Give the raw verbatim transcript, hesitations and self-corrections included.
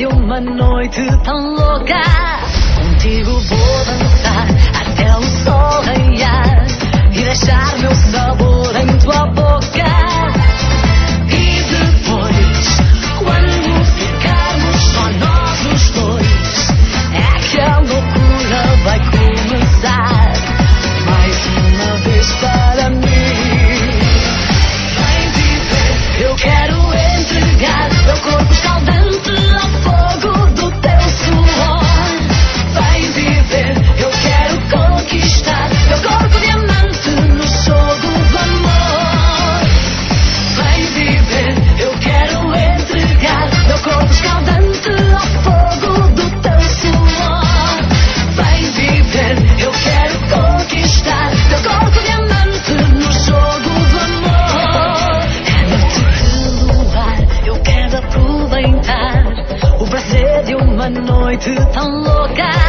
de uma noite tão louca. Contigo vou dançar até o sol raiar e deixar meu sabor em tua boca. E depois, quando ficarmos só nós os dois, é que a loucura vai começar. Mais uma vez para mim. Vem viver, eu quero entregar meu corpo escaldante ao fogo do teu suor. Vem viver, eu quero conquistar meu corpo diamante no jogo do amor. Vem viver, eu quero entregar meu corpo escaldante ao fogo do teu suor. Vem viver, eu quero conquistar meu corpo diamante no jogo do amor. É noite de luar, eu quero aproveitar o prazer de uma noite tão louca.